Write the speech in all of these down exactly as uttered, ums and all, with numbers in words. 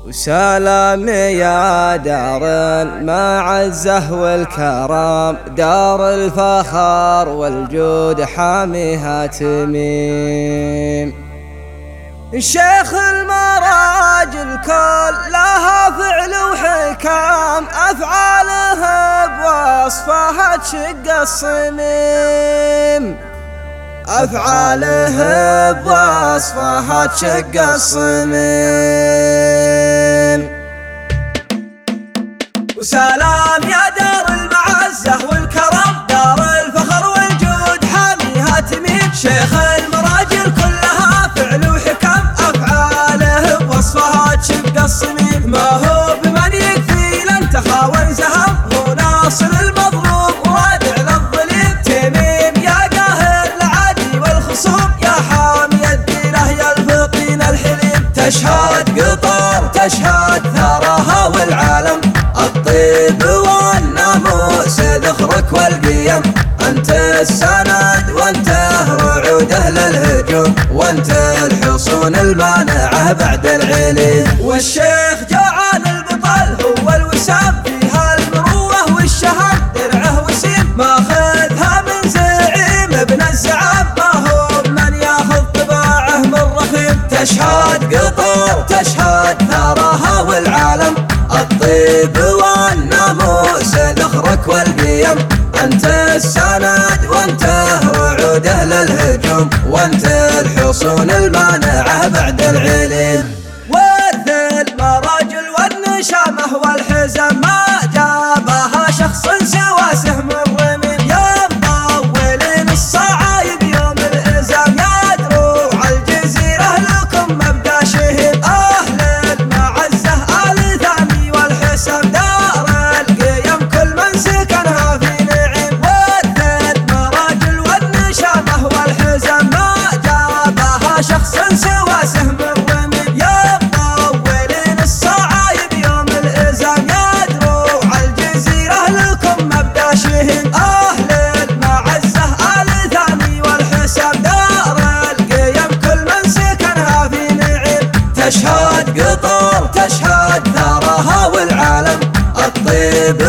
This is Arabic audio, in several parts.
وسلام يا دار المعزة والكرم، دار الفخر والجود حاميها تميم. الشيخ المراجل كلها فعل وحكام، أفعاله بوصفها تشق الصميم، أفعاله بوصفها تشق الصميم. وسلام يا دار المعزة والكرم، دار الفخر والجود حاميها تميم. شيخ المراجل كلها فعل وحكم، أفعاله بوصفها تشق الصميم. ما هو بمن يكفي لن تخاون زهم، هو ناصر المظلوم وادع للظليم. تميم يا قاهر العادي والخصوم، يا حامي الدينه يا الفطين الحليم. تشهد قطر تشهد ثراها والعالم، الطيب والناموس ذخرك والقيم. أنت السند وأنت رعوده للهجوم، وأنت الحصون المانعة بعد العليم. والشيخ جوعان البطل هو الوسام، فيها المروة والشهم درعه وسيم. ماخذها من زعيم ابن الزعام، ما هو من ياخذ طباعه من رخيم. تشهد قطر تشهد ثراها والعالم، الطيب والناموس ذخرك والقيم. أنت السند وأنت رعوده للهجوم، وأنت الحصون المانعة بعد العليم. والذل مراجل والنشامة والحزم، ما جابها شخص سوى سهم الرميم. يا مطولين الصعايب يوم الإلزام، يا دروع الجزيرة لكم مبدأ شهيد. أهل المعزة آل ثاني والحسام، دار القيم كل من سكنها في نعيم. والذل مراجل والنشامة والحزم، ما جابها شخص سوى سهم الرميم. يا مطولين الصعايب يوم الإلزام، يا دروع الجزيرة لكم مبدأ شهيد. أهل المعزة آل ثاني والحسام، دار القيم كل من سكنها في نعيم. تشهد قطر تشهد ثراها والعالم، الطيب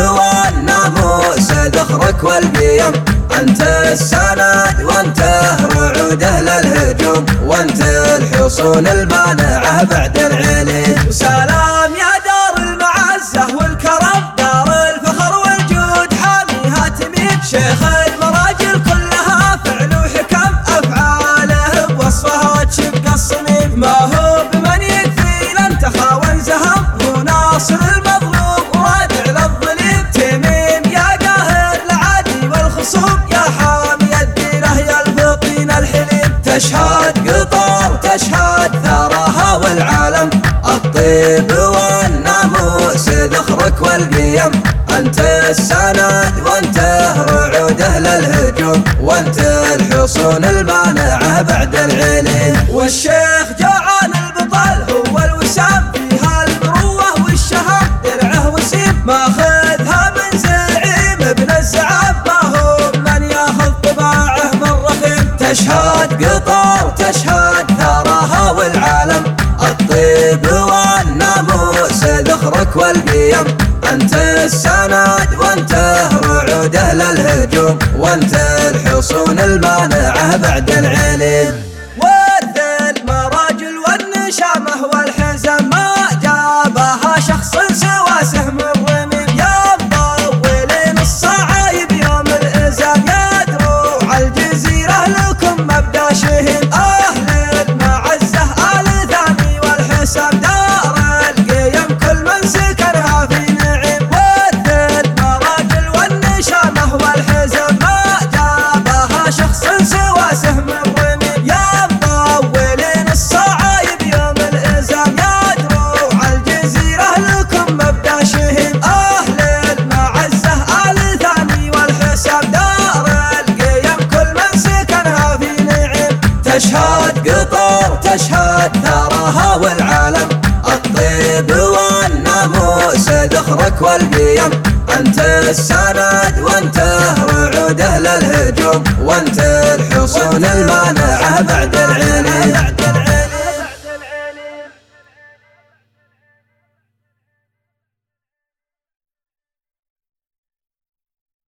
والناموس ذخرك والقيم. أنت السند وأنت رعوده للهجوم، وأنت الحصون المانعة بعد العليم. وسلام يا دار المعزة والكرم، دار الفخر والجود حاميها تميم. شيخ المراجل كلها فعل وحكم، أفعاله بوصفها تشق الصميم. ما هو بمن يكفي لن تخاون زهم، هو ناصر المظلوم وادع للظليم. تميم يا قاهر العادي والخصوم، يا حامي الدينه يا الفطين الحليم. تشهد قطر تشهد ثراها والعالم، الطيب والناموس ذخرك والقيم. أنت السند وأنت رعوده للهجوم، وأنت الحصون المانعة بعد العليم. والشيخ جوعان البطل هو الوسام، فيها المروة والشهم درعه وسيم. ماخذها من زعيم ابن الزعام، ما هو من ياخذ طباعه من رخيم. تشهد قطر تشهد ثراها والعالم، الطيب والناموس ذخرك والقيم. أنت السند وأنت رعوده للهجوم، وأنت الحصون المانعة بعد العليم. والذل مراجل والنشامة والحزم، ما جابها شخص سوى سهم الرميم. يا مطولين الصعايب يوم الإلزام، يا دروع الجزيرة لكم مبدأ شهيد. أهل المعزة آل ثاني والحسام، دار القيم كل من سكنها في نعيم. والذل مراجل والنشامة والحزم، ما جابها شخص سوى سهم الرميم. يا مطولين الصعايب يوم الإلزام، يا دروع الجزيرة لكم مبدأ شهيد. أهل المعزة آل ثاني والحسام، دار القيم كل من سكنها في نعيم. تشهد قطر تشهد ثراها والعالم، الطيب والناموس ذخرك والقيم. أنت السند وأنت رعوده للهجوم، وأنت الحصون المانعة بعد العليم.